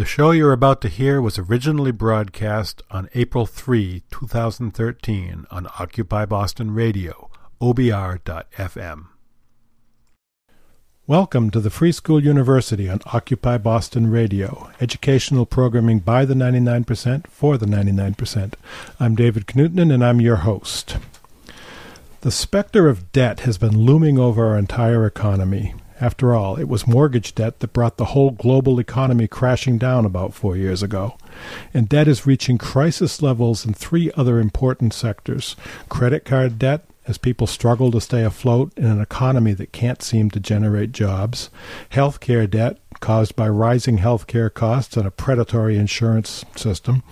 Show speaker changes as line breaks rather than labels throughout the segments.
The show you're about to hear was originally broadcast on April 3, 2013 on Occupy Boston Radio, OBR.FM. Welcome to the Free School University on Occupy Boston Radio, educational programming by the 99% for the 99%. I'm David Knutnen, and I'm your host. The specter of debt has been looming over our entire economy. After all, it was mortgage debt that brought the whole global economy crashing down about 4 years ago. And debt is reaching crisis levels in three other important sectors. Credit card debt, as people struggle to stay afloat in an economy that can't seem to generate jobs. Healthcare debt, caused by rising healthcare costs and a predatory insurance system.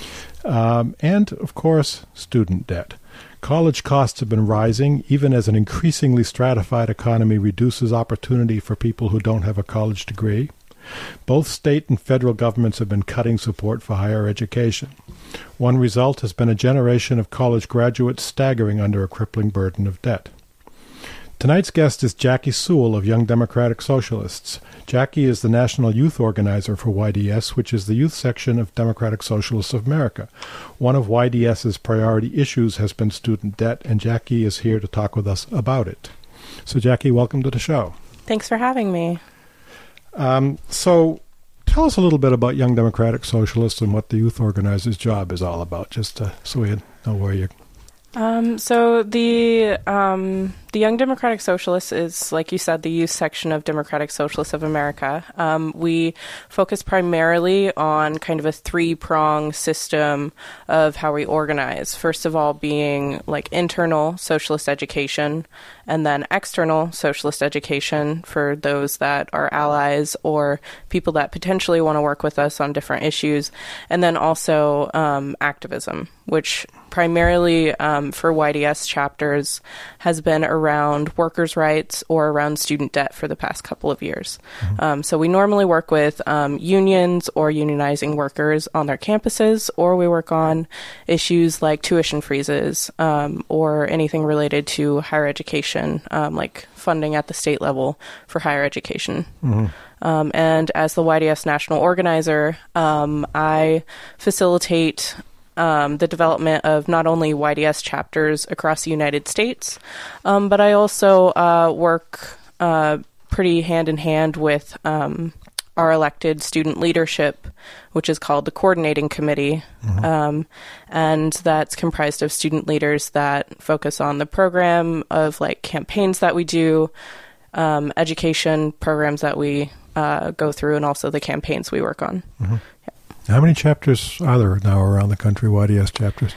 And, of course, student debt. College costs have been rising, even as an increasingly stratified economy reduces opportunity for people who don't have a college degree. Both state and federal governments have been cutting support for higher education. One result has been a generation of college graduates staggering under a crippling burden of debt. Tonight's guest is Jackie Sewell of Young Democratic Socialists. Jackie is the national youth organizer for YDS, which is the youth section of Democratic Socialists of America. One of YDS's priority issues has been student debt, and Jackie is here to talk with us about it. So, Jackie, welcome to the show.
Thanks for having me.
So, tell us a little bit about Young Democratic Socialists and what the youth organizer's job is all about, just so we know where you're...
So the Young Democratic Socialists is, like you said, the youth section of Democratic Socialists of America. We focus primarily on kind of a three-prong system of how we organize. First of all, being like internal socialist education, and then external socialist education for those that are allies or people that potentially want to work with us on different issues, and then also activism, which primarily for YDS chapters has been around workers' rights or around student debt for the past couple of years. Mm-hmm. So we normally work with unions or unionizing workers on their campuses, or we work on issues like tuition freezes or anything related to higher education, like funding at the state level for higher education. Mm-hmm. And as the YDS national organizer, I facilitate the development of not only YDS chapters across the United States, but I also work pretty hand in hand with our elected student leadership, which is called the Coordinating Committee, mm-hmm. And that's comprised of student leaders that focus on the program of like campaigns that we do, education programs that we go through, and also the campaigns we work on. Mm-hmm.
How many chapters are there now around the country, YDS chapters?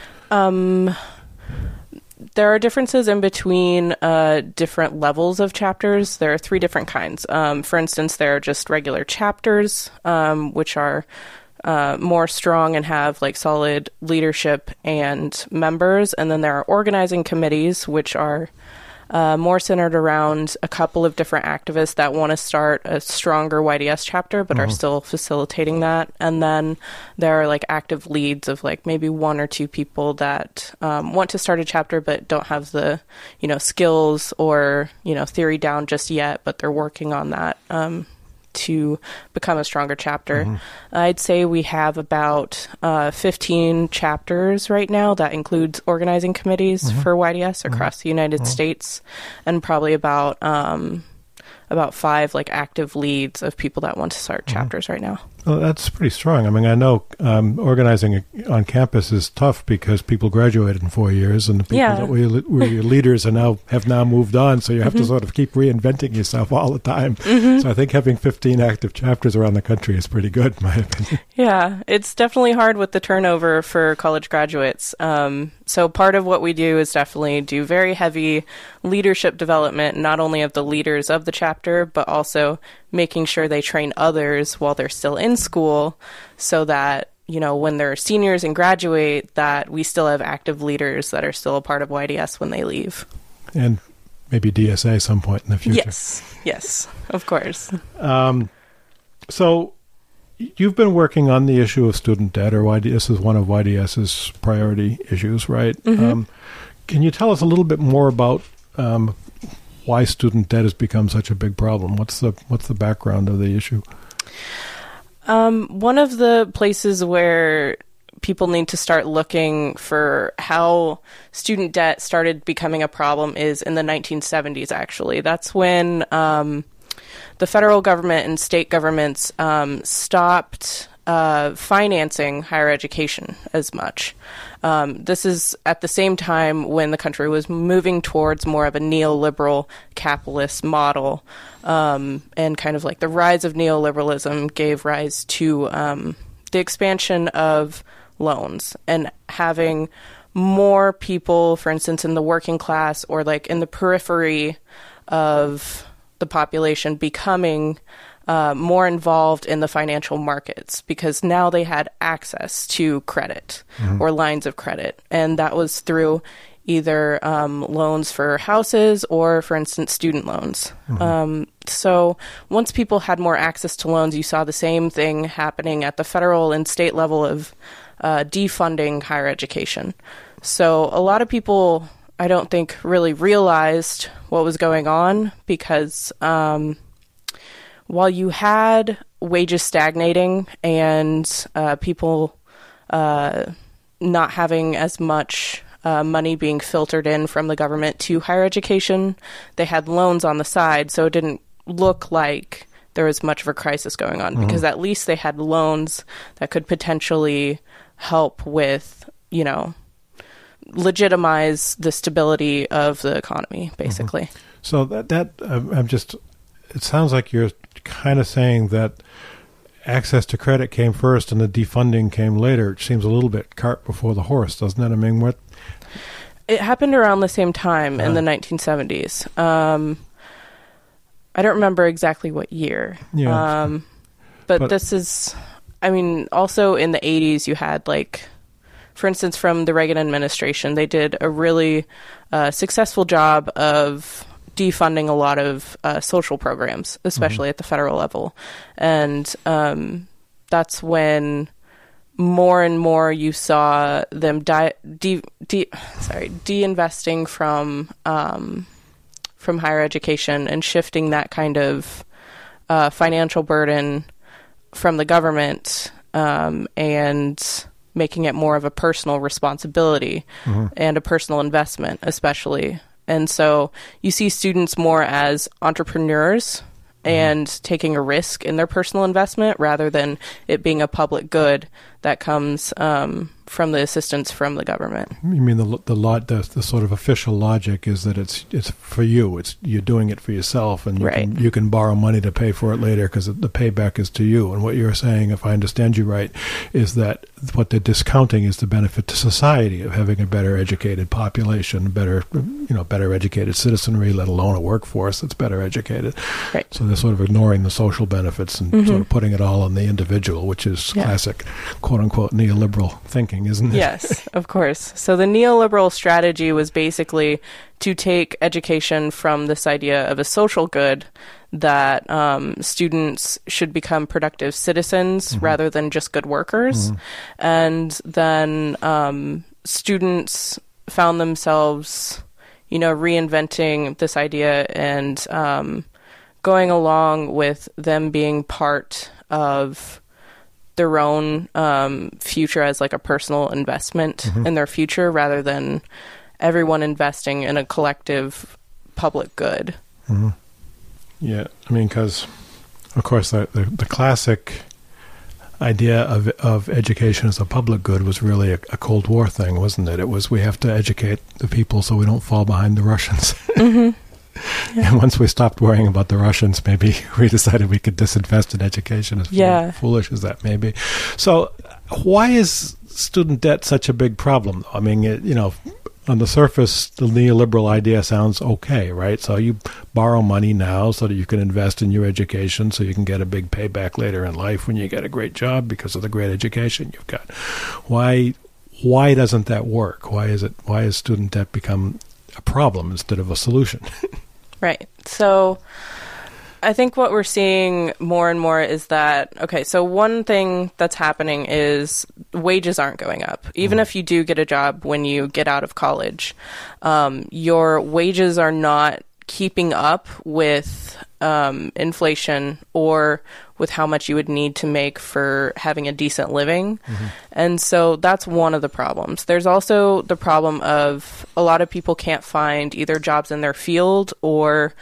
There are differences in between different levels of chapters. There are three different kinds. For instance, there are just regular chapters, which are more strong and have like solid leadership and members. And then there are organizing committees, which are more centered around a couple of different activists that want to start a stronger YDS chapter, but mm-hmm. are still facilitating that. And then there are like active leads of like maybe one or two people that want to start a chapter, but don't have the, skills or, theory down just yet, but they're working on that to become a stronger chapter. Mm-hmm. I'd say we have about 15 chapters right now. That includes organizing committees mm-hmm. for YDS across mm-hmm. the United mm-hmm. States, and probably about 5 like active leads of people that want to start mm-hmm. chapters right now.
Well, that's pretty strong. I mean, I know organizing on campus is tough because people graduated in 4 years, and the people that were your leaders have now moved on, so you have mm-hmm. to sort of keep reinventing yourself all the time. Mm-hmm. So I think having 15 active chapters around the country is pretty good, in my opinion.
Yeah, it's definitely hard with the turnover for college graduates. So part of what we do is definitely do very heavy leadership development, not only of the leaders of the chapter, but also making sure they train others while they're still in school, so that, when they're seniors and graduate, that we still have active leaders that are still a part of YDS when they leave.
And maybe DSA at some point in the future.
Yes, of course.
So you've been working on the issue of student debt, or this is one of YDS's priority issues, right? Mm-hmm. Can you tell us a little bit more about why student debt has become such a big problem? What's the background of the issue?
One of the places where people need to start looking for how student debt started becoming a problem is in the 1970s, actually. That's when the federal government and state governments stopped financing higher education as much. This is at the same time when the country was moving towards more of a neoliberal capitalist model, and kind of like the rise of neoliberalism gave rise to the expansion of loans and having more people, for instance, in the working class or like in the periphery of the population becoming more involved in the financial markets because now they had access to credit or lines of credit. And that was through either loans for houses or, for instance, student loans. So once people had more access to loans, you saw the same thing happening at the federal and state level of defunding higher education. So a lot of people, I don't think, really realized what was going on because while you had wages stagnating and people not having as much money being filtered in from the government to higher education, they had loans on the side, so it didn't look like there was much of a crisis going on because at least they had loans that could potentially help with, you know, legitimize the stability of the economy, basically.
So it sounds like you're kind of saying that access to credit came first and the defunding came later. It seems a little bit cart before the horse, doesn't it? I mean, what?
It happened around the same time in the 1970s. I don't remember exactly what year. Yeah. But this is, I mean, also in the 80s you had, like, for instance, from the Reagan administration, they did a really successful job of defunding a lot of social programs, especially at the federal level. And that's when more and more you saw them de-investing from higher education and shifting that kind of financial burden from the government and making it more of a personal responsibility and a personal investment, especially. And so you see students more as entrepreneurs and taking a risk in their personal investment rather than it being a public good that comes from the assistance from the government.
You mean the sort of official logic is that it's for you. You're doing it for yourself, and you can borrow money to pay for it later because the payback is to you. And what you're saying, if I understand you right, is that what they're discounting is the benefit to society of having a better educated population, better educated citizenry, let alone a workforce that's better educated.
Right.
So they're sort of ignoring the social benefits and sort of putting it all on the individual, which is classic quote-unquote neoliberal thinking, isn't it?
Yes, of course. So the neoliberal strategy was basically to take education from this idea of a social good that students should become productive citizens rather than just good workers. And then students found themselves, reinventing this idea and going along with them being part of their own future as like a personal investment in their future rather than everyone investing in a collective public good.
Yeah, I mean, because, of course, the classic idea of education as a public good was really a Cold War thing, wasn't it? It was, we have to educate the people so we don't fall behind the Russians. And once we stopped worrying about the Russians, maybe we decided we could disinvest in education, as foolish as that may be. So why is student debt such a big problem? I mean, on the surface, the neoliberal idea sounds okay, right? So you borrow money now so that you can invest in your education so you can get a big payback later in life when you get a great job because of the great education you've got. Why doesn't that work? Why has student debt become a problem instead of a solution?
Right. So I think what we're seeing more and more is that, so one thing that's happening is wages aren't going up. Even if you do get a job when you get out of college, your wages are not keeping up with inflation or with how much you would need to make for having a decent living. And so that's one of the problems. There's also the problem of a lot of people can't find either jobs in their field or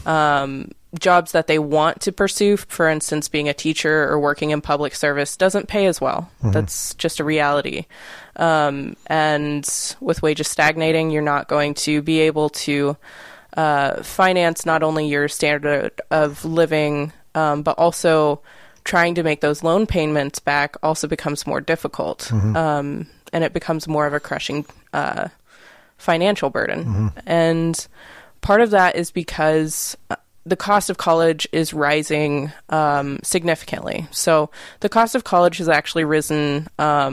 jobs that they want to pursue. For instance, being a teacher or working in public service doesn't pay as well. That's just a reality. And with wages stagnating, you're not going to be able to finance not only your standard of living, but also trying to make those loan payments back also becomes more difficult. And it becomes more of a crushing financial burden. And part of that is because the cost of college is rising significantly. So the cost of college has actually risen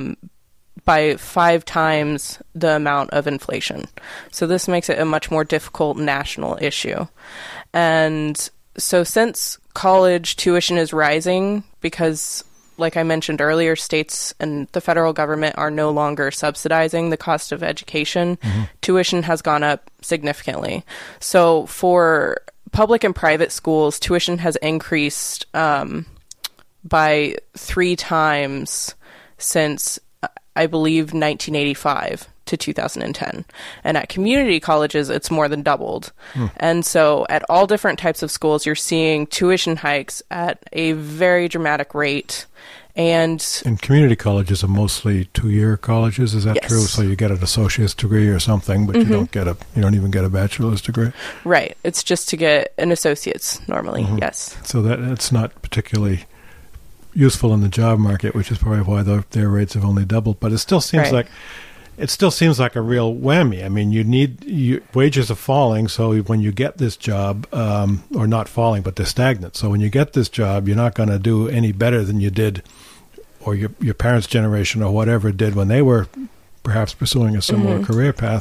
by 5 times the amount of inflation. So this makes it a much more difficult national issue. And so since college tuition is rising, because like I mentioned earlier, states and the federal government are no longer subsidizing the cost of education, tuition has gone up significantly. So for public and private schools, tuition has increased by 3 times since, I believe, 1985 to 2010. And at community colleges, it's more than doubled. And so at all different types of schools, you're seeing tuition hikes at a very dramatic rate. And
community colleges are mostly 2-year colleges, is that
yes.
true? So you get an associate's degree or something, but you don't even get a bachelor's degree.
Right. It's just to get an associate's normally, yes.
So it's not particularly useful in the job market, which is probably why their rates have only doubled. But it still seems like a real whammy. I mean, wages are falling, so when you get this job, or not falling, but they're stagnant. So when you get this job, you're not going to do any better than you did, or your parents' generation or whatever did when they were perhaps pursuing a similar career path.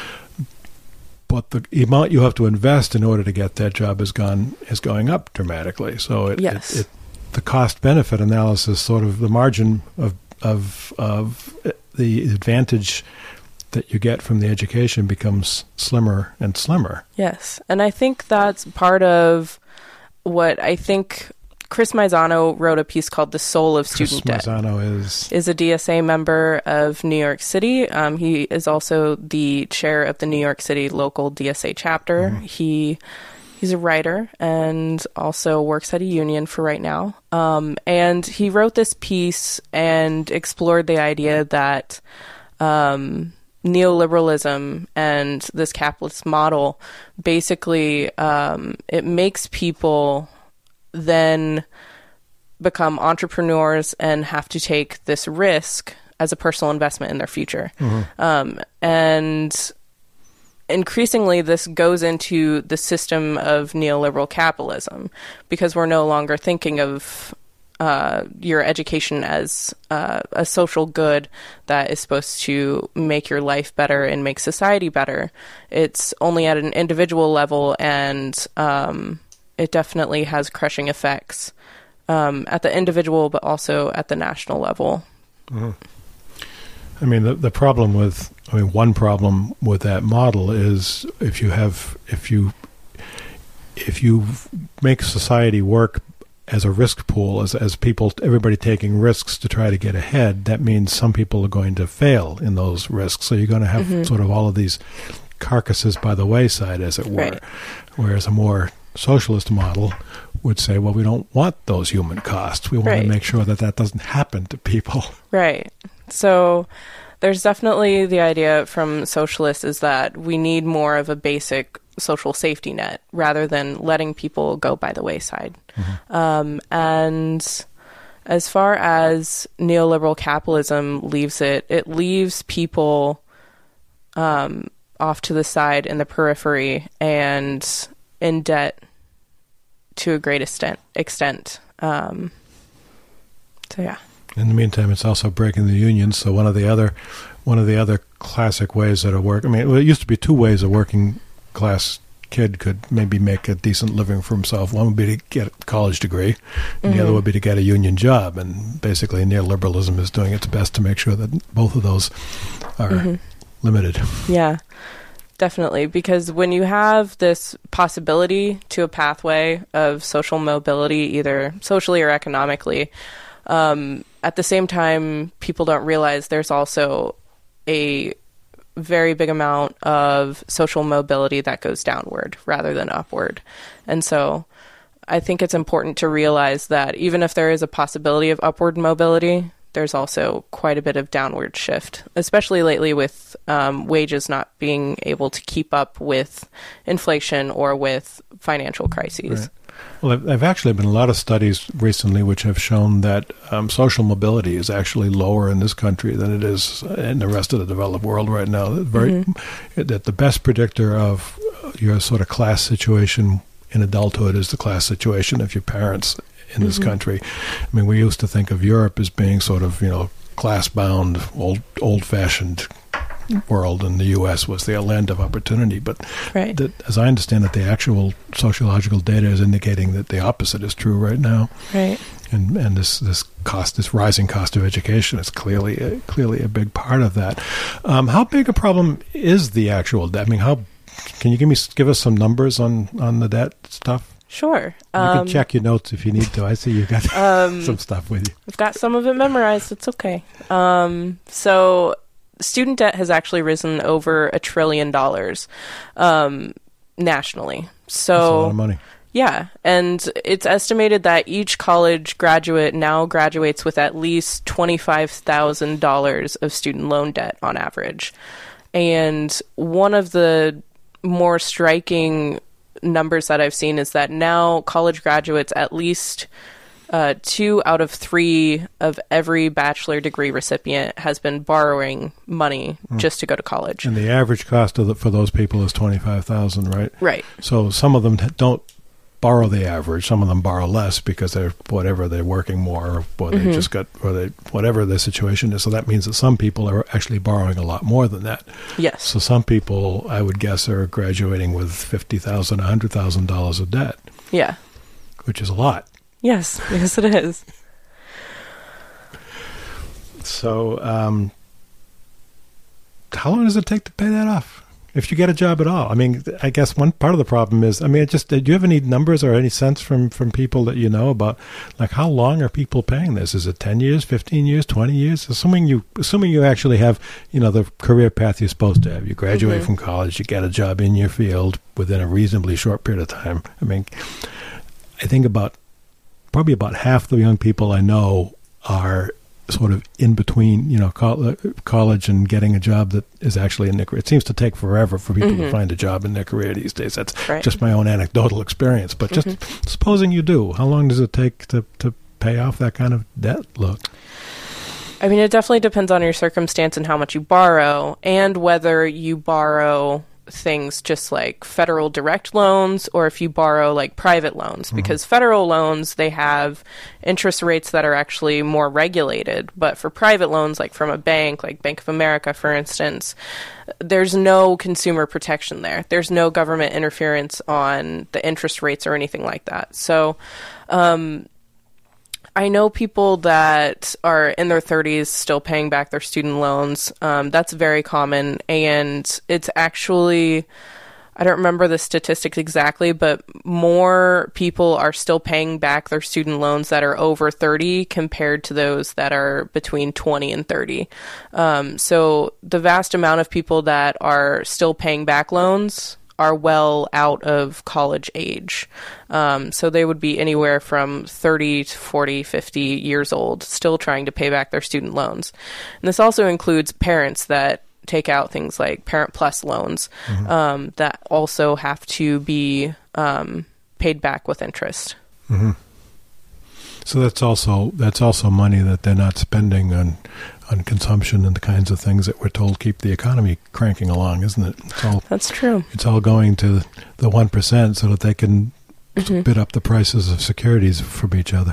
But the amount you have to invest in order to get that job is going up dramatically. So the cost-benefit analysis, sort of the margin of the advantage that you get from the education becomes slimmer and slimmer.
Yes. And I think that's part of what I think Chris Maisano wrote a piece called The Soul of Student Debt. Chris
Maisano is
a DSA member of New York City. He is also the chair of the New York City local DSA chapter. He's a writer and also works at a union for right now. And he wrote this piece and explored the idea that neoliberalism and this capitalist model, basically, it makes people then become entrepreneurs and have to take this risk as a personal investment in their future. And increasingly, this goes into the system of neoliberal capitalism, because we're no longer thinking of your education as a social good that is supposed to make your life better and make society better. It's only at an individual level, and it definitely has crushing effects at the individual, but also at the national level.
I mean, one problem with that model is if you make society work as a risk pool, as people, everybody taking risks to try to get ahead, that means some people are going to fail in those risks. So you're going to have sort of all of these carcasses by the wayside, as it were. Right. Whereas a more socialist model would say, well, we don't want those human costs. We want to make sure that doesn't happen to people.
Right. So there's definitely the idea from socialists is that we need more of a basic social safety net rather than letting people go by the wayside. And as far as neoliberal capitalism leaves it leaves people off to the side in the periphery and in debt to a great extent. So yeah.
In the meantime, it's also breaking the unions. So one of the other classic ways that it used to be 2 ways a working class kid could maybe make a decent living for himself. One would be to get a college degree, and the other would be to get a union job. And basically, neoliberalism is doing its best to make sure that both of those are limited.
Yeah. definitely. Because when you have this possibility to a pathway of social mobility, either socially or economically, at the same time, people don't realize there's also a very big amount of social mobility that goes downward rather than upward. And so I think it's important to realize that even if there is a possibility of upward mobility, there's also quite a bit of downward shift, especially lately with wages not being able to keep up with inflation or with financial crises.
Right. Well, there have actually been a lot of studies recently which have shown that social mobility is actually lower in this country than it is in the rest of the developed world right now. That the best predictor of your sort of class situation in adulthood is the class situation of your parents in this country. I mean, we used to think of Europe as being sort of, class-bound, old-fashioned world, and the U.S. was the land of opportunity. But as I understand it, the actual sociological data is indicating that the opposite is true right now.
Right.
And this rising cost of education is clearly a big part of that. How big a problem is the actual debt? I mean, can you give us some numbers on the debt stuff?
Sure.
You can check your notes if you need to. I see you got some stuff with you.
I've got some of it memorized. It's okay. So student debt has actually risen over $1 trillion nationally. So
that's a lot of money.
Yeah, and it's estimated that each college graduate now graduates with at least $25,000 of student loan debt on average. And one of the more striking numbers that I've seen is that now college graduates, at least 2 out of 3 of every bachelor degree recipient has been borrowing money just to go to college.
And the average cost for those people is $25,000, right?
Right.
So some of them don't borrow the average. Some of them borrow less because they're working more, or they just got, whatever their situation is. So that means that some people are actually borrowing a lot more than that.
Yes.
So some people, I would guess, are graduating with $50,000, $100,000 of debt.
Yeah.
Which is a lot.
Yes, it is.
So, how long does it take to pay that off? If you get a job at all? I mean, I guess one part of the problem is, do you have any numbers or any sense from people that you know about, like, how long are people paying this? Is it 10 years, 15 years, 20 years? Assuming you actually have, the career path you're supposed to have. You graduate from college, you get a job in your field within a reasonably short period of time. I mean, I think probably about half the young people I know are sort of in between, college and getting a job that is actually in their career. It seems to take forever for people to find a job in their career these days. That's just my own anecdotal experience. But just supposing you do, how long does it take to pay off that kind of debt? Look.
I mean, it definitely depends on your circumstance and how much you borrow, and whether you borrow things just like federal direct loans or if you borrow like private loans, because federal loans, they have interest rates that are actually more regulated, but for private loans, like from a bank, like Bank of America, for instance, there's no consumer protection there. There's no government interference on the interest rates or anything like that. So I know people that are in their 30s still paying back their student loans. That's very common, and it's actually, I don't remember the statistics exactly, but more people are still paying back their student loans that are over 30 compared to those that are between 20 and 30. So the vast amount of people that are still paying back loans are well out of college age. So they would be anywhere from 30 to 40, 50 years old, still trying to pay back their student loans. And this also includes parents that take out things like Parent Plus loans that also have to be paid back with interest.
So that's also money that they're not spending on consumption and the kinds of things that we're told keep the economy cranking along, isn't it?
That's true.
It's all going to the 1% so that they can bid up the prices of securities from each other.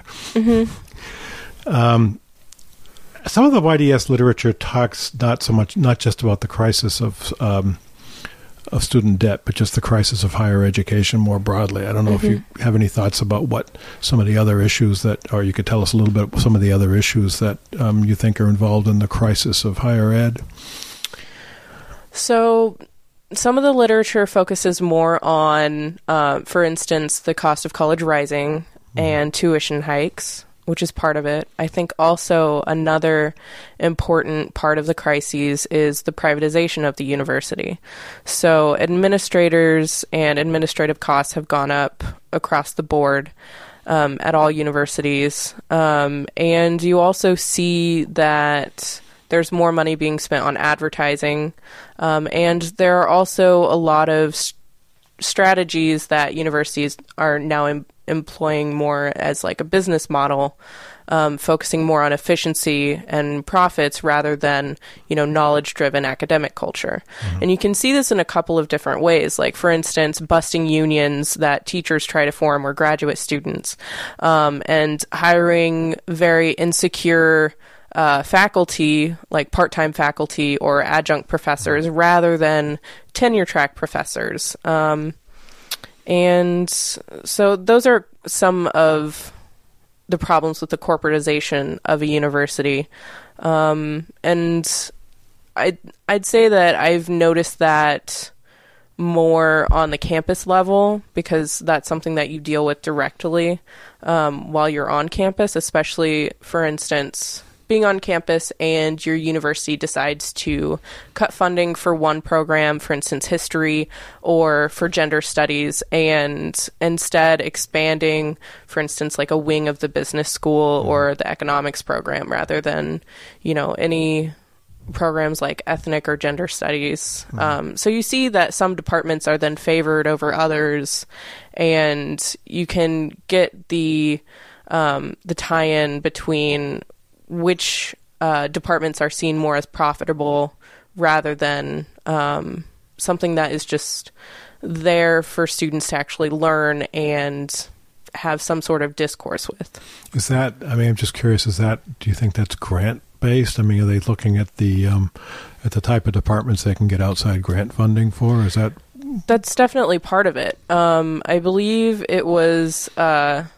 Some of the YDS literature talks not just about the crisis of student debt, but just the crisis of higher education more broadly. I don't know if you have any thoughts about what some of the other issues or you could tell us a little bit about some of the other issues that you think are involved in the crisis of higher ed.
So some of the literature focuses more on, for instance, the cost of college rising and tuition hikes, which is part of it. I think also another important part of the crises is the privatization of the university. So administrators and administrative costs have gone up across the board at all universities. And you also see that there's more money being spent on advertising. And there are also a lot of strategies that universities are now employing more as like a business model, focusing more on efficiency and profits rather than, knowledge-driven academic culture. And you can see this in a couple of different ways, like, for instance, busting unions that teachers try to form or graduate students, and hiring very insecure faculty, like part-time faculty or adjunct professors, rather than tenure-track professors. And so those are some of the problems with the corporatization of a university. And I'd say that I've noticed that more on the campus level, because that's something that you deal with directly while you're on campus, especially, for instance, being on campus and your university decides to cut funding for one program, for instance, history, or for gender studies, and instead expanding, for instance, like a wing of the business school or the economics program, rather than, any programs like ethnic or gender studies. So you see that some departments are then favored over others, and you can get the tie-in between which departments are seen more as profitable rather than something that is just there for students to actually learn and have some sort of discourse with.
Is that, I'm just curious, do you think that's grant-based? Are they looking at the type of departments they can get outside grant funding for? Is that...
That's definitely part of it. I believe it was the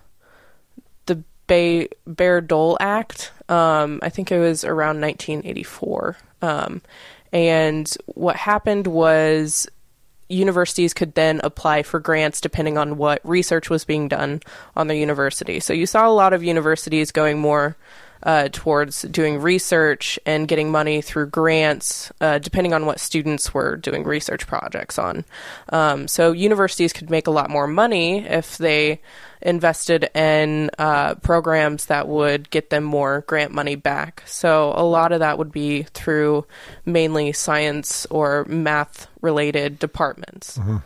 Bayh-Dole Act. I think it was around 1984. And what happened was universities could then apply for grants depending on what research was being done on their university. So you saw a lot of universities going more towards doing research and getting money through grants, depending on what students were doing research projects on. So universities could make a lot more money if they invested in programs that would get them more grant money back. So a lot of that would be through mainly science or math-related departments.
Mm-hmm.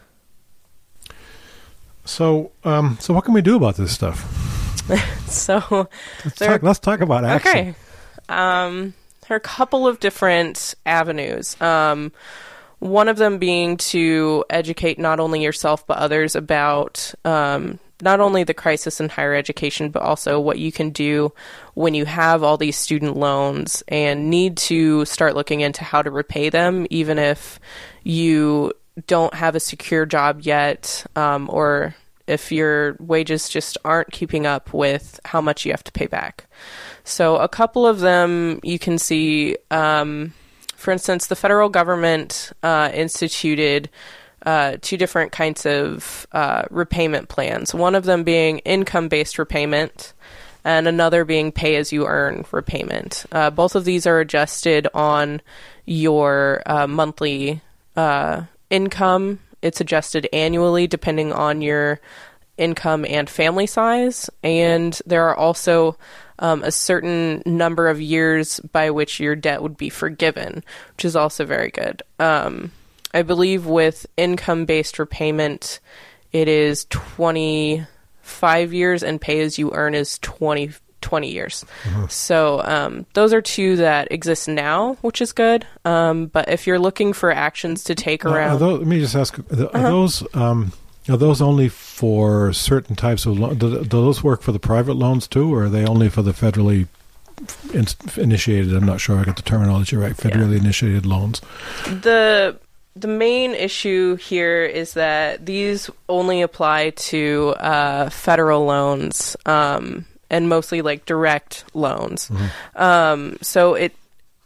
So what can we do about this stuff?
So
let's talk about action.
Okay. There are a couple of different avenues. One of them being to educate not only yourself but others about not only the crisis in higher education, but also what you can do when you have all these student loans and need to start looking into how to repay them, even if you don't have a secure job yet, or if your wages just aren't keeping up with how much you have to pay back. So a couple of them you can see, for instance, the federal government instituted two different kinds of repayment plans, one of them being income-based repayment and another being pay-as-you-earn repayment. Both of these are adjusted on your monthly income. It's adjusted annually depending on your income and family size, and there are also a certain number of years by which your debt would be forgiven, which is also very good. I believe with income-based repayment, it is 25 years, and pay-as-you-earn is 20 years. Mm-hmm. So those are two that exist now, which is good. But if you're looking for actions to take around...
let me just ask, are those only for certain types of loans? Do those work for the private loans too, or are they only for the federally initiated? I'm not sure I got the terminology right. Federally initiated loans.
The main issue here is that these only apply to federal loans, and mostly like direct loans. Mm-hmm. So it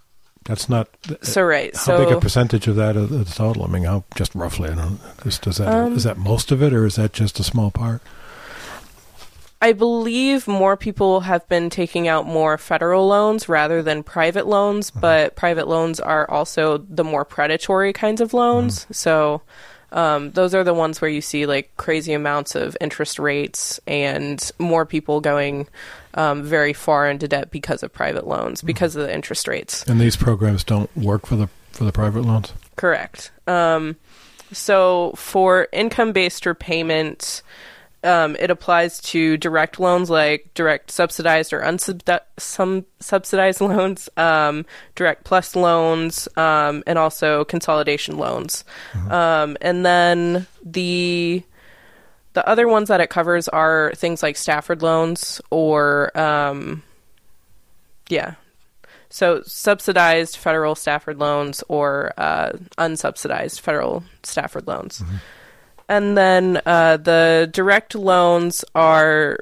That's not...
So, right.
How big a percentage of that is the total? I mean, just roughly, I don't know. Is that most of it, or is that just a small part?
I believe more people have been taking out more federal loans rather than private loans, but private loans are also the more predatory kinds of loans. So those are the ones where you see like crazy amounts of interest rates and more people going very far into debt because of private loans, because of the interest rates.
And these programs don't work for the private loans? Correct.
So for income-based repayment, it applies to direct loans like direct subsidized or unsubsidized loans, direct plus loans, and also consolidation loans. And then the other ones that it covers are things like Stafford loans or, so subsidized federal Stafford loans or unsubsidized federal Stafford loans. And then the direct loans are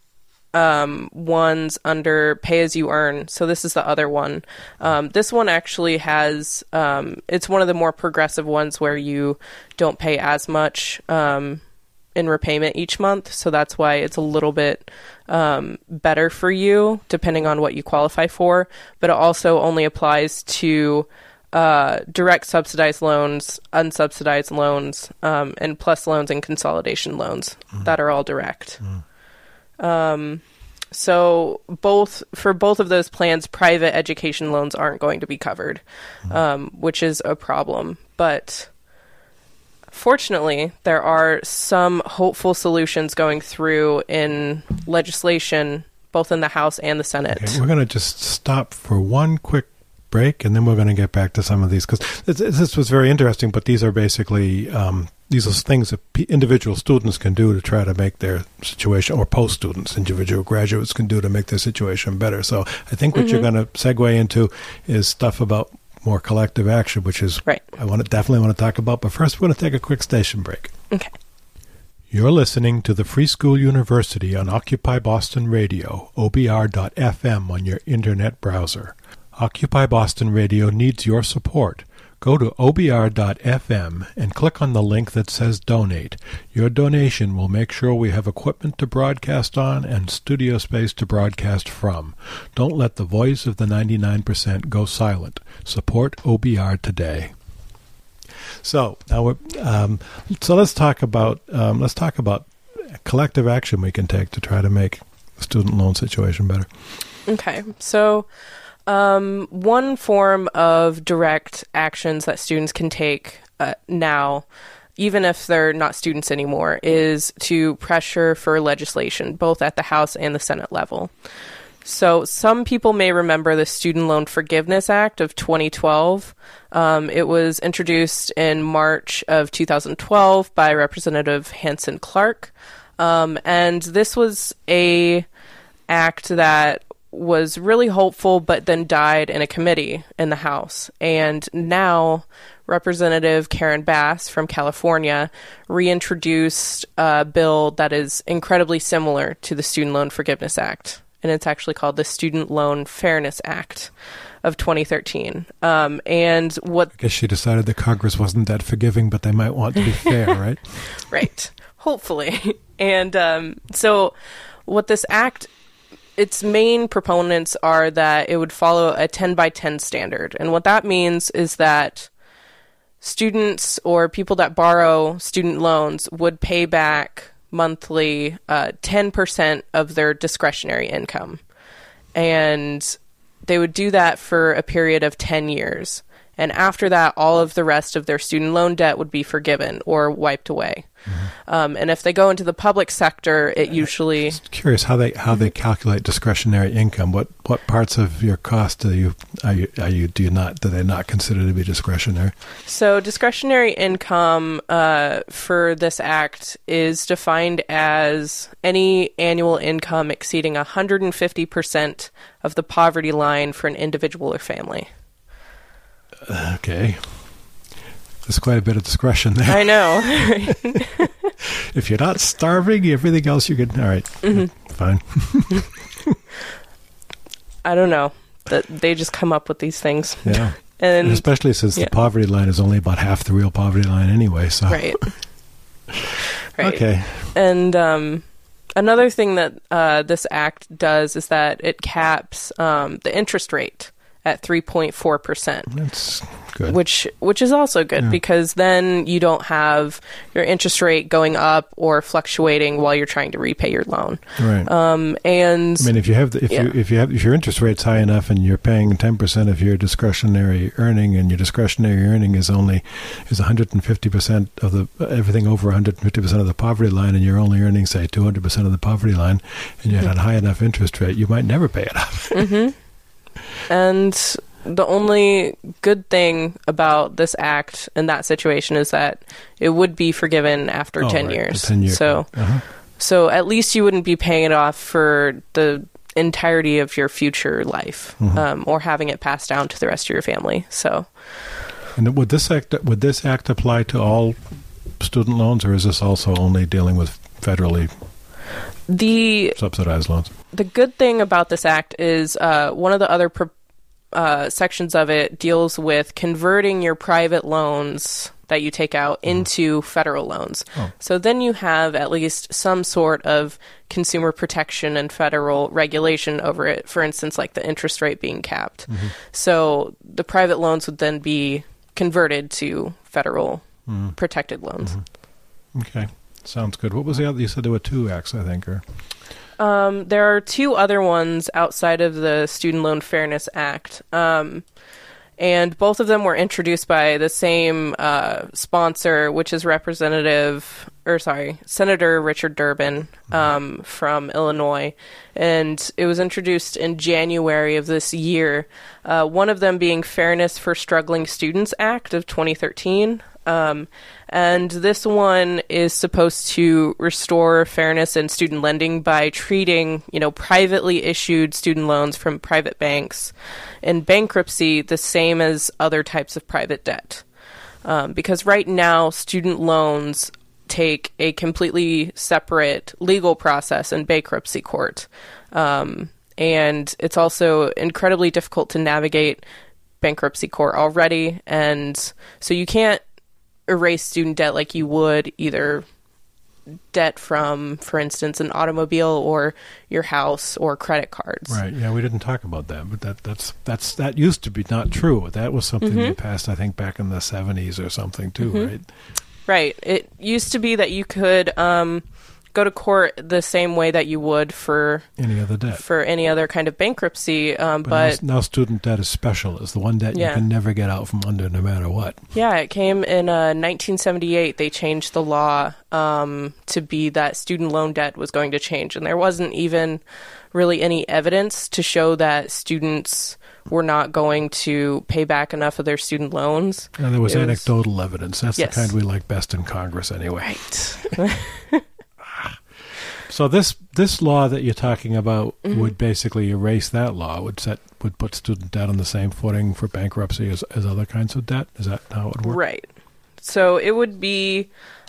ones under pay-as-you-earn. So this is the other one. This one actually has, it's one of the more progressive ones where you don't pay as much in repayment each month. So that's why it's a little bit better for you, depending on what you qualify for. But it also only applies to direct subsidized loans, unsubsidized loans, and plus loans and consolidation loans that are all direct. So for both of those plans, private education loans aren't going to be covered, which is a problem. But fortunately, there are some hopeful solutions going through in legislation, both in the House and the Senate.
Okay, we're going to just stop for one quick break, and then we're going to get back to some of these, because this was very interesting, but these are basically these are things that individual students can do to try to make their situation, or post-students, individual graduates can do to make their situation better. So I think what you're going to segue into is stuff about more collective action, which is right. I definitely want to talk about, but first we're going to take a quick station break.
Okay.
You're listening to the Free School University on Occupy Boston Radio, OBR.FM on your internet browser. Occupy Boston Radio needs your support. Go to obr.fm and click on the link that says Donate. Your donation will make sure we have equipment to broadcast on and studio space to broadcast from. Don't let the voice of the 99% go silent. Support OBR today. So now let's talk about collective action we can take to try to make the student loan situation better.
Okay, so one form of direct actions that students can take now, even if they're not students anymore, is to pressure for legislation, both at the House and the Senate level. So some people may remember the Student Loan Forgiveness Act of 2012. It was introduced in March of 2012 by Representative Hanson Clark. And this was a act that was really hopeful, but then died in a committee in the House. And now Representative Karen Bass from California reintroduced a bill that is incredibly similar to the Student Loan Forgiveness Act. And it's actually called the Student Loan Fairness Act of 2013. And what...
I guess she decided that Congress wasn't that forgiving, but they might want to be fair, right?
Right. Hopefully. And so what this act... Its main proponents are that it would follow a 10 by 10 standard. And what that means is that students or people that borrow student loans would pay back monthly 10% of their discretionary income. And they would do that for a period of 10 years. And after that, all of the rest of their student loan debt would be forgiven or wiped away. And if they go into the public sector, it usually...
Just curious how they calculate discretionary income. What parts of your cost do they not consider to be discretionary?
So discretionary income for this act is defined as any annual income exceeding 150% of the poverty line for an individual or family.
Okay. There's quite a bit of discretion there.
I know.
If you're not starving, everything else you can... All right. Fine.
I don't know. that they just come up with these things.
Yeah.
And
especially since the poverty line is only about half the real poverty line anyway. So.
Right.
Okay.
And another thing that this act does is that it caps the interest rate at 3.4%.
That's good.
Which is also good because then you don't have your interest rate going up or fluctuating while you're trying to repay your loan.
Right.
And
I mean, if your interest rate's high enough and you're paying 10% of your discretionary earning, and your discretionary earning is 150% of the everything over 150% of the poverty line, and you're only earning say 200% of the poverty line, and you had a high enough interest rate, you might never pay it off.
Mm-hmm. And the only good thing about this act in that situation is that it would be forgiven after 10 years.
10 years.
So at least you wouldn't be paying it off for the entirety of your future life, or having it passed down to the rest of your family. So,
and would this act apply to all student loans, or is this also only dealing with federally subsidized loans?
The good thing about this act is one of the other sections of it deals with converting your private loans that you take out into federal loans. So then you have at least some sort of consumer protection and federal regulation over it, for instance, like the interest rate being capped. So the private loans would then be converted to federal protected loans.
Okay. Sounds good. What was the other? You said there were two acts, I think, or...
there are two other ones outside of the Student Loan Fairness Act, and both of them were introduced by the same sponsor, which is Senator Richard Durbin from Illinois, and it was introduced in January of this year. One of them being Fairness for Struggling Students Act of 2013. And this one is supposed to restore fairness in student lending by treating, privately issued student loans from private banks in bankruptcy the same as other types of private debt. Because right now, student loans take a completely separate legal process in bankruptcy court. And it's also incredibly difficult to navigate bankruptcy court already. And so you can't erase student debt like you would either debt from, for instance, an automobile or your house or credit cards.
Right. Yeah, we didn't talk about that, but that used to be not true. That was something they passed, I think, back in the 70s or something too, right?
Right. It used to be that you could go to court the same way that you would for
any other debt,
for any other kind of bankruptcy.
But now student debt is special. It's the one debt you can never get out from under, no matter what.
Yeah, it came in 1978. They changed the law to be that student loan debt was going to change, and there wasn't even really any evidence to show that students were not going to pay back enough of their student loans.
And there was anecdotal evidence. That's the kind we like best in Congress anyway.
Right.
So this law that you're talking about would basically erase that law, would put student debt on the same footing for bankruptcy as other kinds of debt? Is that how it would work?
Right. So it would be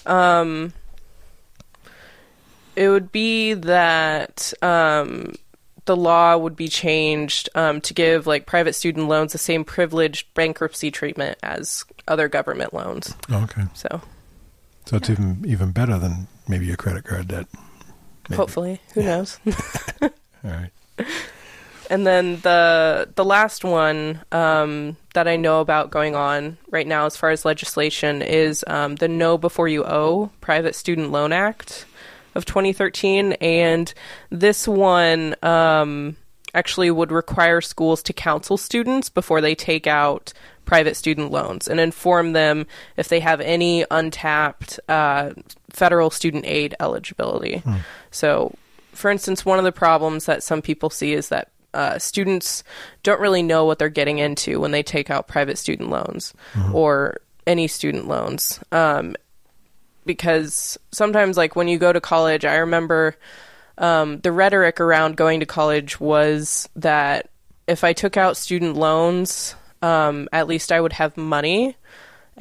that the law would be changed to give private student loans the same privileged bankruptcy treatment as other government loans.
Okay.
So
it's even better than maybe your credit card debt. Maybe.
Hopefully. Who knows?
All right.
And then the last one that I know about going on right now as far as legislation is the Know Before You Owe Private Student Loan Act of 2013. And this one actually would require schools to counsel students before they take out private student loans and inform them if they have any untapped federal student aid eligibility. So, for instance, one of the problems that some people see is that students don't really know what they're getting into when they take out private student loans or any student loans. Because sometimes, when you go to college, I remember the rhetoric around going to college was that if I took out student loans, at least I would have money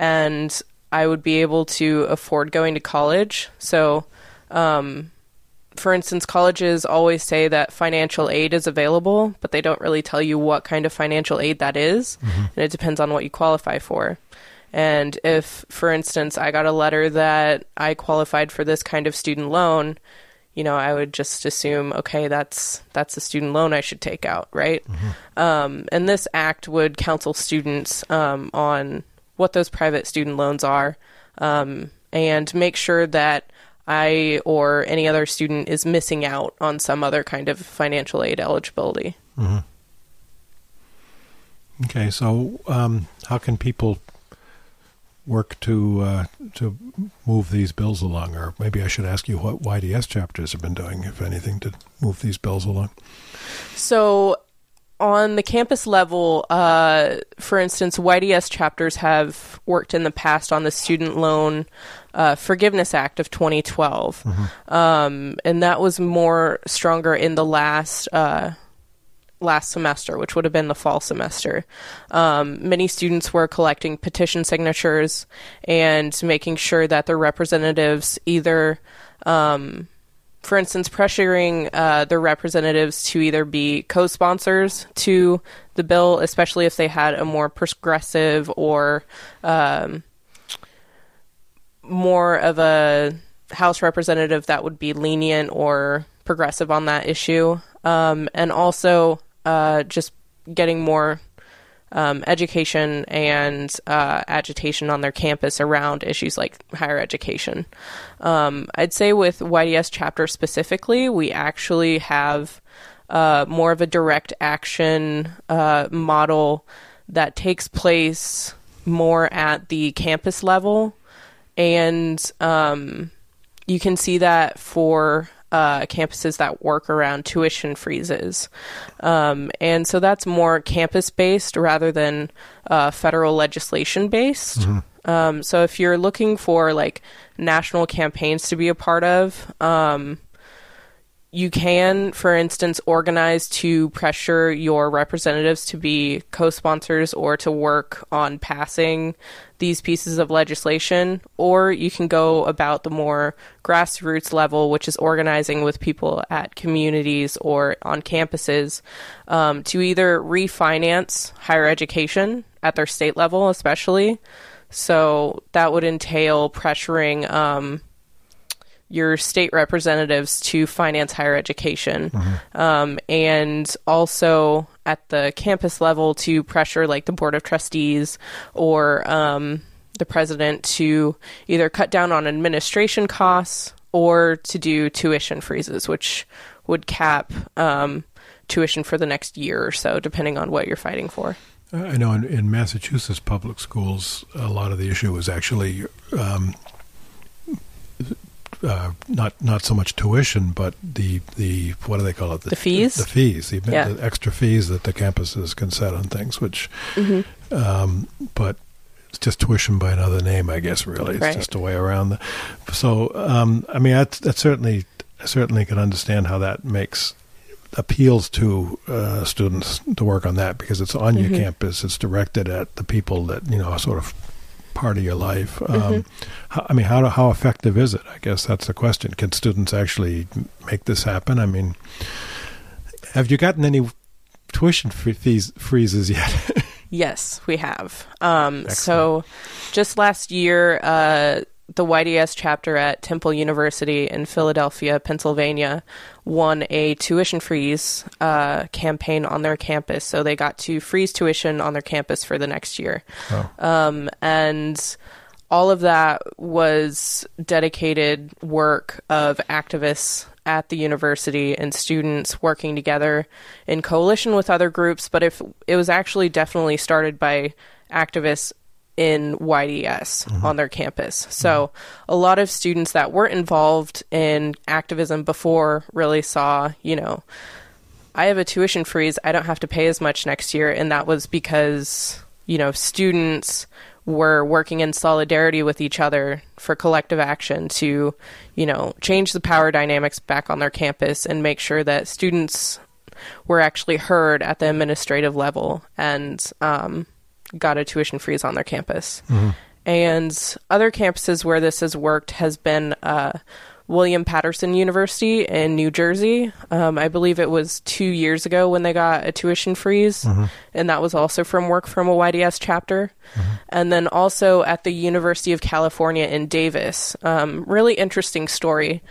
and I would be able to afford going to college. So for instance, colleges always say that financial aid is available, but they don't really tell you what kind of financial aid that is, and it depends on what you qualify for. And if, for instance, I got a letter that I qualified for this kind of student loan, I would just assume, okay, that's a student loan I should take out, right? And this act would counsel students on what those private student loans are, and make sure that I or any other student is missing out on some other kind of financial aid eligibility.
Okay, so how can people work to move these bills along? Or maybe I should ask you what YDS chapters have been doing, if anything, to move these bills along.
So on the campus level, for instance, YDS chapters have worked in the past on the Student Loan Forgiveness Act of 2012. And that was more stronger in the last semester, which would have been the fall semester. Many students were collecting petition signatures and making sure that their representatives either, for instance, pressuring their representatives to either be co-sponsors to the bill, especially if they had a more progressive or more of a House representative that would be lenient or progressive on that issue. And also just getting more education and agitation on their campus around issues like higher education. I'd say with YDS chapter specifically, we actually have more of a direct action model that takes place more at the campus level. And you can see that for campuses that work around tuition freezes. And so that's more campus-based rather than federal legislation-based. So if you're looking for like national campaigns to be a part of, you can, for instance, organize to pressure your representatives to be co-sponsors or to work on passing these pieces of legislation, or you can go about the more grassroots level, which is organizing with people at communities or on campuses to either refinance higher education at their state level, especially. So that would entail pressuring your state representatives to finance higher education, and also at the campus level to pressure like the Board of Trustees or the president to either cut down on administration costs or to do tuition freezes, which would cap tuition for the next year or so, depending on what you're fighting for.
I know in Massachusetts public schools, a lot of the issue is actually not so much tuition, but the what do they call it?
The fees?
The fees, the extra fees that the campuses can set on things, which, but it's just tuition by another name, I guess, really. It's just a way around so, I mean, I certainly can understand how that appeals to students to work on that, because it's on your campus, it's directed at the people that, sort of part of your life. How effective is it? I guess that's the question. Can students actually make this happen? I mean, have you gotten any tuition fees freezes yet?
Yes, we have. So just last year, the YDS chapter at Temple University in Philadelphia, Pennsylvania, won a tuition freeze campaign on their campus. So they got to freeze tuition on their campus for the next year. And all of that was dedicated work of activists at the university and students working together in coalition with other groups. But it was actually definitely started by activists in YDS on their campus. So a lot of students that weren't involved in activism before really saw, I have a tuition freeze, I don't have to pay as much next year. And that was because, students were working in solidarity with each other for collective action to, change the power dynamics back on their campus and make sure that students were actually heard at the administrative level and got a tuition freeze on their campus. And other campuses where this has worked has been William Patterson University in New Jersey. I believe it was 2 years ago when they got a tuition freeze, and that was also from work from a YDS chapter. And then also at the University of California in Davis. Really interesting story.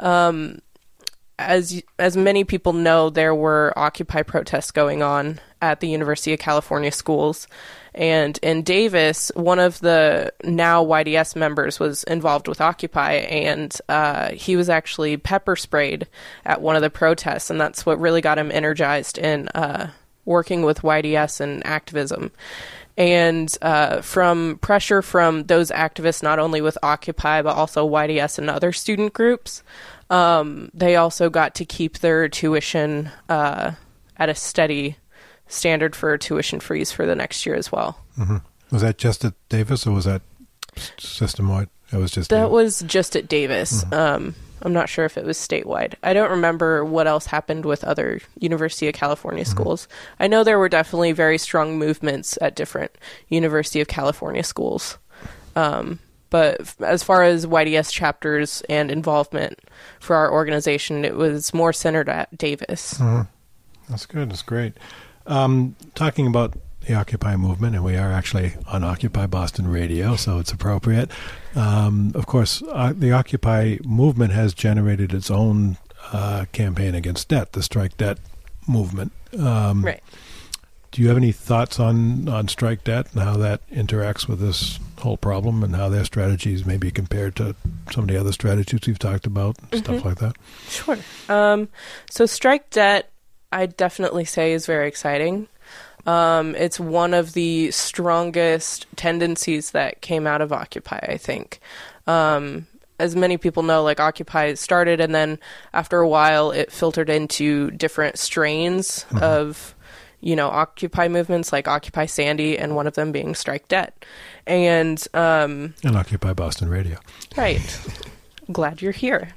As many people know, there were Occupy protests going on at the University of California schools. And in Davis, one of the now YDS members was involved with Occupy, and he was actually pepper sprayed at one of the protests, and that's what really got him energized in working with YDS and activism. And from pressure from those activists, not only with Occupy, but also YDS and other student groups, they also got to keep their tuition at a steady standard for a tuition freeze for the next year as well.
Was that just at Davis, or was that system-wide?
That was just at Davis. I'm not sure if it was statewide. I don't remember what else happened with other University of California schools. I know there were definitely very strong movements at different University of California schools. But as far as YDS chapters and involvement for our organization, it was more centered at Davis.
That's good. That's great. Talking about the Occupy movement, and we are actually on Occupy Boston Radio, so it's appropriate. Of course, the Occupy movement has generated its own campaign against debt, the Strike Debt movement.
Right.
Do you have any thoughts on Strike Debt and how that interacts with this whole problem, and how their strategies may be compared to some of the other strategies we've talked about, and stuff like that?
Sure. So Strike Debt, I definitely say, is very exciting. It's one of the strongest tendencies that came out of Occupy, I think. As many people know, like, Occupy started, and then after a while it filtered into different strains of, Occupy movements, like Occupy Sandy, and one of them being Strike Debt. And
Occupy Boston Radio.
Right. Glad you're here.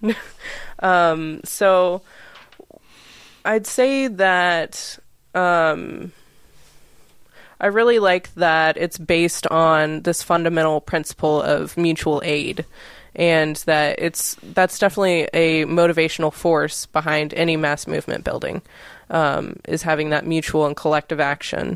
So I'd say that I really like that it's based on this fundamental principle of mutual aid, and that that's definitely a motivational force behind any mass movement building, is having that mutual and collective action.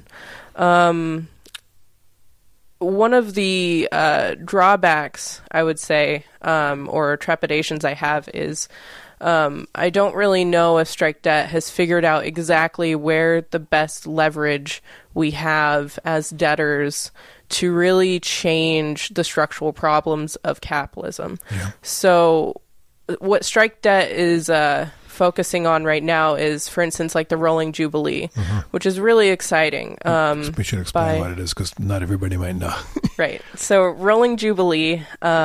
One of the drawbacks, I would say, or trepidations I have is I don't really know if Strike Debt has figured out exactly where the best leverage we have as debtors to really change the structural problems of capitalism. Yeah. So what Strike Debt is focusing on right now is, for instance, like the Rolling Jubilee, which is really exciting.
We should explain what it is, because not everybody might know.
Right. So Rolling Jubilee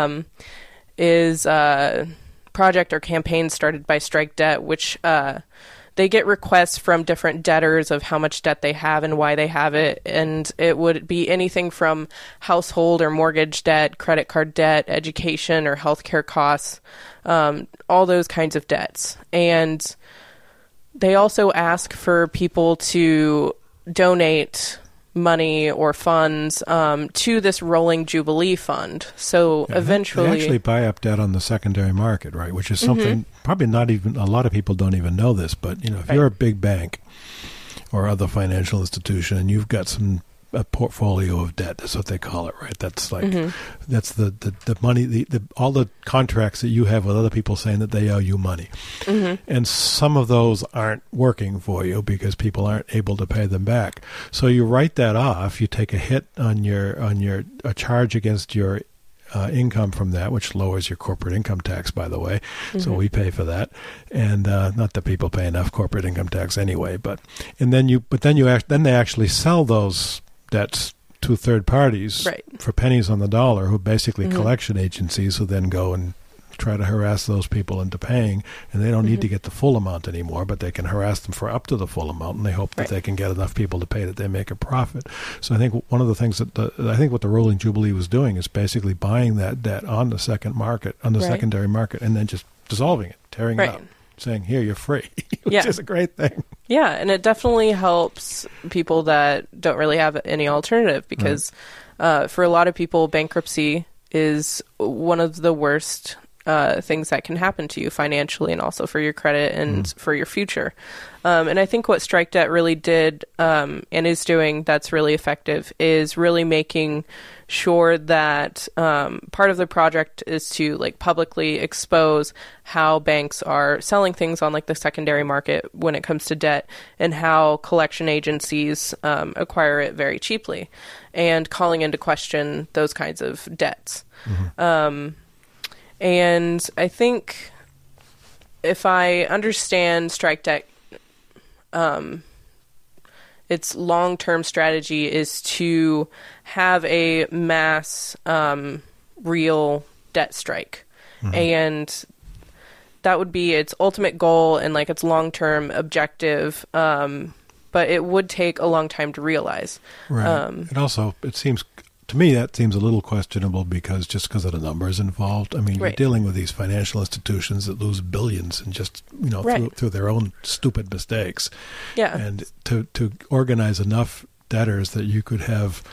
is a project or campaign started by Strike Debt, which they get requests from different debtors of how much debt they have and why they have it. And it would be anything from household or mortgage debt, credit card debt, education or healthcare costs, all those kinds of debts. And they also ask for people to donate money or funds to this Rolling Jubilee fund. So eventually...
They actually buy up debt on the secondary market, right? Which is something probably not even... A lot of people don't even know this, but, if you're a big bank or other financial institution and you've got a portfolio of debt, that's what they call it, right? That's like... That's the money, all the contracts that you have with other people saying that they owe you money. And some of those aren't working for you because people aren't able to pay them back. So you write that off, you take a hit on a charge against your income from that, which lowers your corporate income tax, by the way. So we pay for that, and not that people pay enough corporate income tax anyway. Then they actually sell those debts to third parties for pennies on the dollar, who basically collection agencies, who then go and try to harass those people into paying, and they don't need to get the full amount anymore, but they can harass them for up to the full amount, and they hope that they can get enough people to pay that they make a profit. So I think one of the things that what the Rolling Jubilee was doing is basically buying that debt on the secondary market, and then just dissolving it, tearing it up, saying, here, you're free, which is a great thing.
Yeah, and it definitely helps people that don't really have any alternative, because for a lot of people, bankruptcy is one of the worst things that can happen to you financially and also for your credit and for your future. And I think what Strike Debt really did and is doing that's really effective is really making sure that part of the project is to like publicly expose how banks are selling things on like the secondary market when it comes to debt and how collection agencies acquire it very cheaply and calling into question those kinds of debts. And I think if I understand Strike Debt, its long-term strategy is to have a mass real debt strike. And that would be its ultimate goal and like its long-term objective. But it would take a long time to realize.
Right. And also, it seems, to me, that seems a little questionable because of the numbers involved. I mean, you're dealing with these financial institutions that lose billions and just, through their own stupid mistakes.
Yeah.
And to organize enough debtors that you could have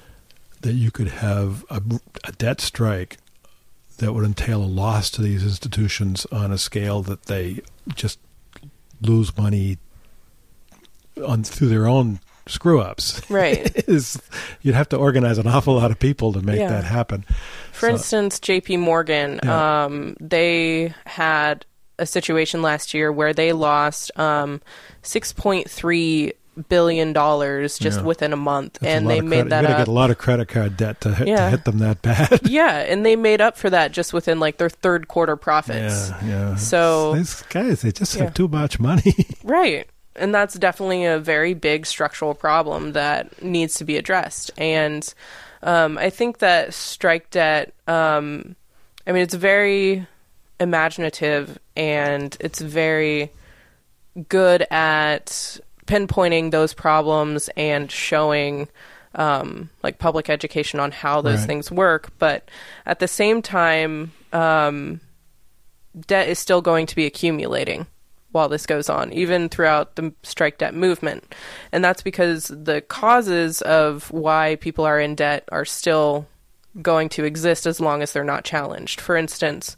a debt strike that would entail a loss to these institutions on a scale that they just lose money through their own screw-ups.
Right.
You'd have to organize an awful lot of people to make that happen.
For instance, JP Morgan, they had a situation last year where they lost $6.3 billion just within a month.
That's
and they made that
up. You got to
up.
get a lot of credit card debt to hit them that bad.
Yeah, and they made up for that just within like their third quarter profits.
Yeah.
So
these guys, they just have too much money.
Right. And that's definitely a very big structural problem that needs to be addressed. And I think that Strike Debt, it's very imaginative and it's very good at pinpointing those problems and showing like public education on how those things work. But at the same time, debt is still going to be accumulating while this goes on, even throughout the Strike Debt movement. And that's because the causes of why people are in debt are still going to exist as long as they're not challenged. For instance,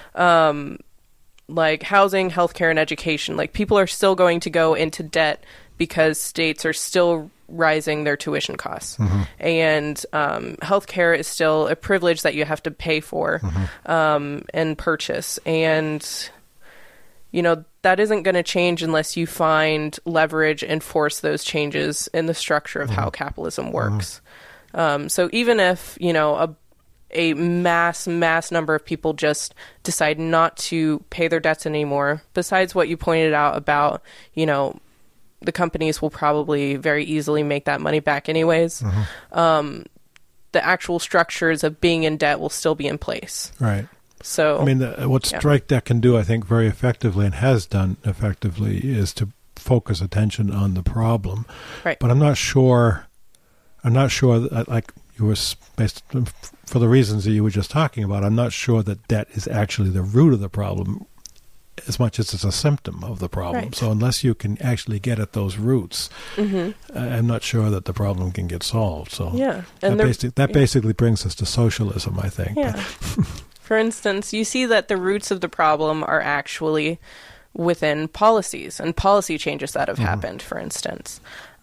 like housing, healthcare, and education, like people are still going to go into debt because states are still rising their tuition costs. And healthcare is still a privilege that you have to pay for and purchase. And that isn't going to change unless you find leverage and force those changes in the structure of how capitalism works. So even if, a mass number of people just decide not to pay their debts anymore, besides what you pointed out about, the companies will probably very easily make that money back anyways, the actual structures of being in debt will still be in place.
Right.
So,
what Strike Debt can do, I think, very effectively and has done effectively is to focus attention on the problem.
Right.
But I'm not sure that, like you were, for the reasons that you were just talking about, I'm not sure that debt is actually the root of the problem as much as it's a symptom of the problem.
Right.
So unless you can actually get at those roots, I'm not sure that the problem can get solved. So
and
that basically brings us to socialism, I think.
Yeah. For instance, you see that the roots of the problem are actually within policies and policy changes that have happened, for instance.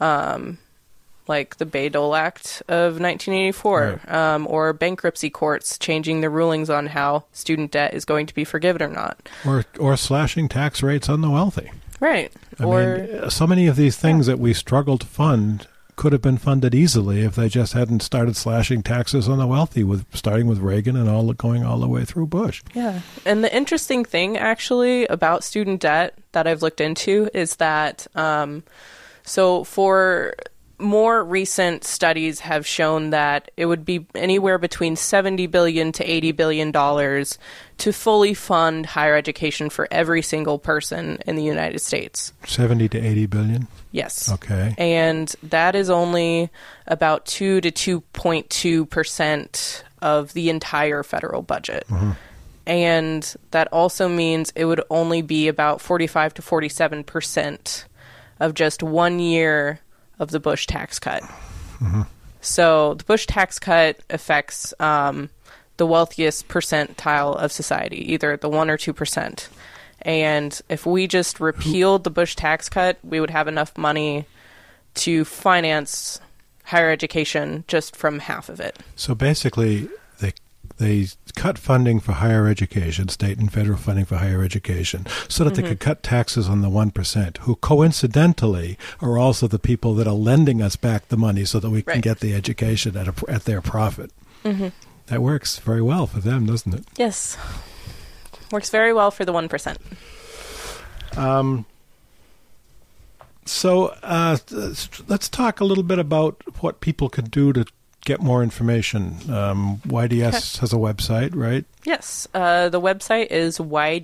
Like the Bayh-Dole Act of 1984, or bankruptcy courts changing the rulings on how student debt is going to be forgiven or not.
Or slashing tax rates on the wealthy.
Right.
I mean, so many of these things that we struggle to fund could have been funded easily if they just hadn't started slashing taxes on the wealthy, starting with Reagan and going all the way through Bush.
Yeah. And the interesting thing, actually, about student debt that I've looked into is that, so for more recent studies have shown that it would be anywhere between $70 billion to $80 billion to fully fund higher education for every single person in the United States.
70 to 80 billion?
Yes.
Okay.
And that is only about 2 to 2.2% of the entire federal budget. And that also means it would only be about 45 to 47% of just 1 year of the Bush tax cut. So the Bush tax cut affects the wealthiest percentile of society, either the 1 or 2%. And if we just repealed the Bush tax cut, we would have enough money to finance higher education just from half of it.
So basically, they cut funding for higher education, state and federal funding for higher education, so that they could cut taxes on the 1%, who coincidentally are also the people that are lending us back the money so that we can get the education at their profit. That works very well for them, doesn't it?
Yes. Works very well for the 1%.
So let's talk a little bit about what people can do to get more information. YDS has a website, right?
Yes. The website is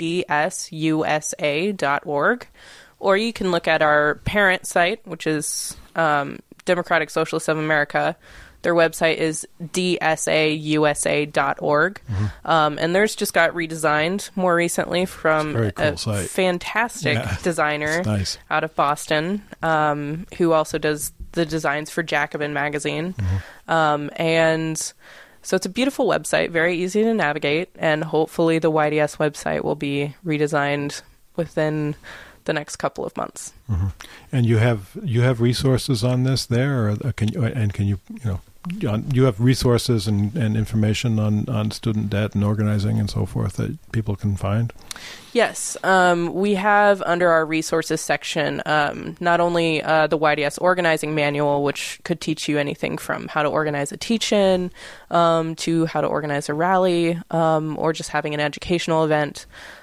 ydsusa.org, or you can look at our parent site, which is Democratic Socialists of America. Their website is dsausa.org. And theirs just got redesigned more recently from a fantastic designer out of Boston, who also does the designs for Jacobin magazine. And so it's a beautiful website, very easy to navigate, and hopefully the YDS website will be redesigned within the next couple of months.
And you have resources on this there, or can you you have resources and information on student debt and organizing and so forth that people can find?
Yes. We have under our resources section not only the YDS organizing manual, which could teach you anything from how to organize a teach-in to how to organize a rally or just having an educational event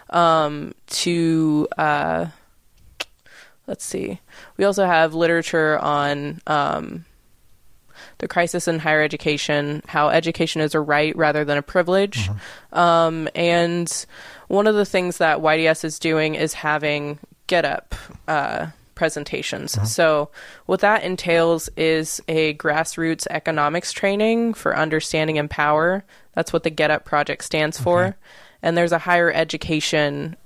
to let's see. We also have literature on the crisis in higher education, how education is a right rather than a privilege. And one of the things that YDS is doing is having get-up presentations. So what that entails is a grassroots economics training for understanding and power. That's what the Get Up project stands for. And there's a higher education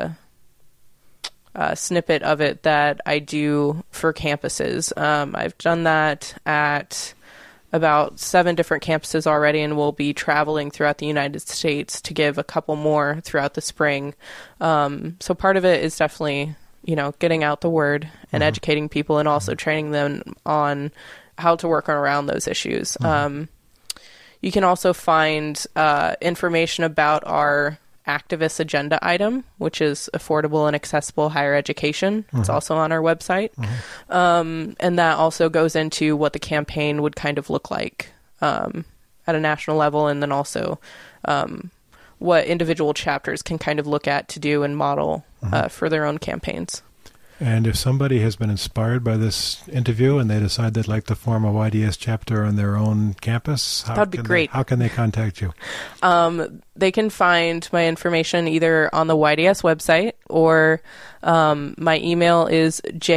snippet of it that I do for campuses. I've done that at about 7 different campuses already, and we'll be traveling throughout the United States to give a couple more throughout the spring. So part of it is definitely, getting out the word and educating people, and also training them on how to work around those issues. You can also find information about our activist agenda item, which is affordable and accessible higher education. It's also on our website. And that also goes into what the campaign would kind of look like at a national level, and then also what individual chapters can kind of look at to do and model for their own campaigns.
And if somebody has been inspired by this interview and they decide they'd like to form a YDS chapter on their own campus,
that'd be great.
How can they contact you?
They can find my information either on the YDS website, or my email is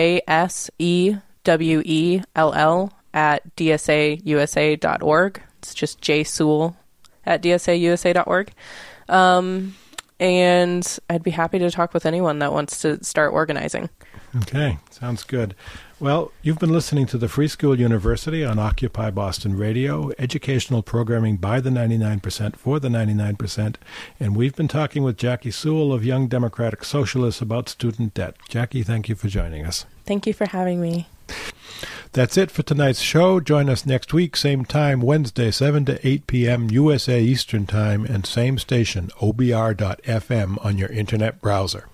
jsewell@dsausa.org. It's just jsewell@dsausa.org. And I'd be happy to talk with anyone that wants to start organizing.
Okay, sounds good. Well, you've been listening to the Free School University on Occupy Boston Radio, educational programming by the 99% for the 99%, and we've been talking with Jackie Sewell of Young Democratic Socialists about student debt. Jackie, thank you for joining us.
Thank you for having me.
That's it for tonight's show. Join us next week, same time, Wednesday, 7 to 8 p.m. USA Eastern Time, and same station, obr.fm on your internet browser.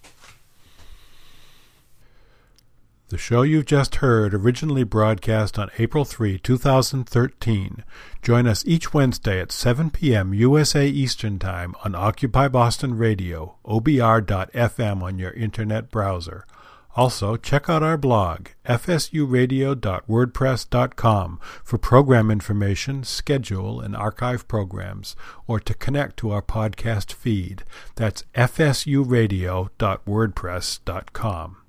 The show you've just heard originally broadcast on April 3, 2013. Join us each Wednesday at 7 p.m. USA Eastern Time on Occupy Boston Radio, obr.fm on your internet browser. Also, check out our blog, fsuradio.wordpress.com, for program information, schedule, and archive programs, or to connect to our podcast feed. That's fsuradio.wordpress.com.